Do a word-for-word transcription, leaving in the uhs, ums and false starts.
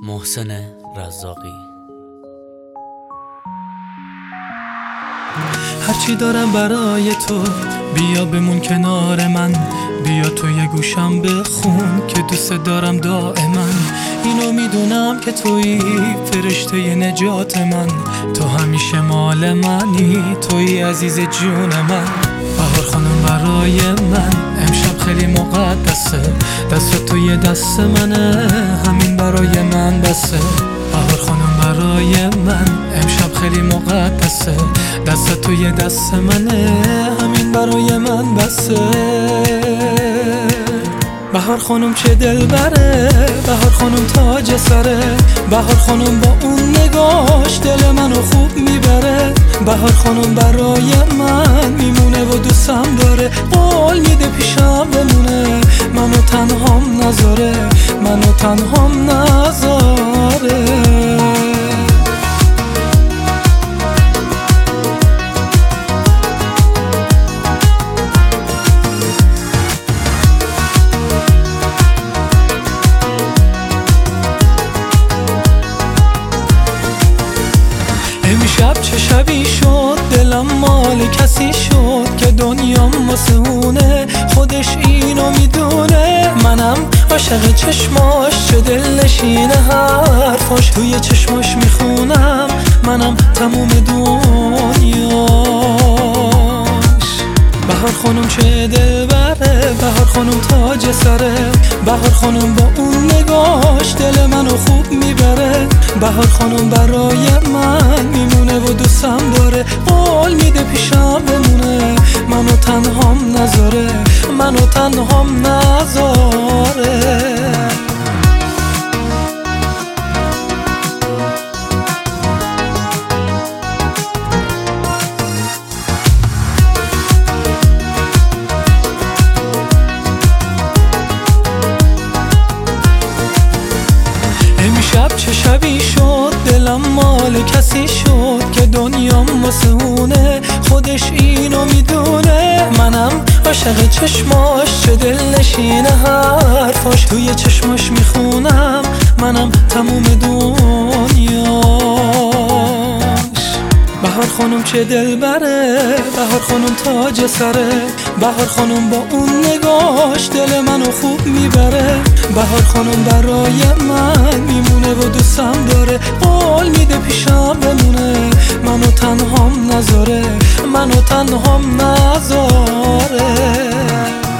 محسن رزاقی. هرچی دارم برای تو، بیا بمون کنار من، بیا توی گوشم بخون که دوست دارم دائما. اینو میدونم که تویی فرشته نجات من، تو همیشه مال منی، تویی عزیز جون من. بهار خانم برای من امشب خیلی مقدسه، دست توی دست منه، همین برای من بسه. بهار خانم برای من امشب خیلی مقدسه، دست توی دست منه، همین برای من بسه. بهار خانم چه دل بره، بهار خانم تاج سره، بهار خانم با اون نگاش دل منو خوب میبره. بهار خانم برای من میمونه و دوستم داره، قول میده پیشم بمونه، منو تنهام نذاره، منو تنهام نذاره. امشب چه شبی شد، دلم مال کسی شد که دنیام واسه اونه، خودش اینو میدونه. منم عاشق چشماش، چه دل نشینه حرفاش، توی چشماش میخونم منم تموم دنیاش. بهار خانم چه دل بره، بهار خانم تاج سره، بهار خانم با اون نگاش دل منو خوب میبره. بهار خانم برای من میمونه و دوستم داره، قول میده پیشم بمونه، منو تنهام نذاره، منو تنهام نذاره. امشب چه شبی شد، دلم مال کسی شد که دنیام واسه اونه، خودش اینو میدونه. منم عاشق چشماش، چه دل نشینه حرفاش، توی چشماش میخونم منم تموم دنیاش. بهار خانم چه دل بره، بهار خانم تاج سره، بهار خانم با اون نگاش دل منو خوب میبره. بهار خانم برای من میمونه و دوستم داره، قول میده پیشم بمونه، منو تنهام نذاره، منو تنهام نذاره.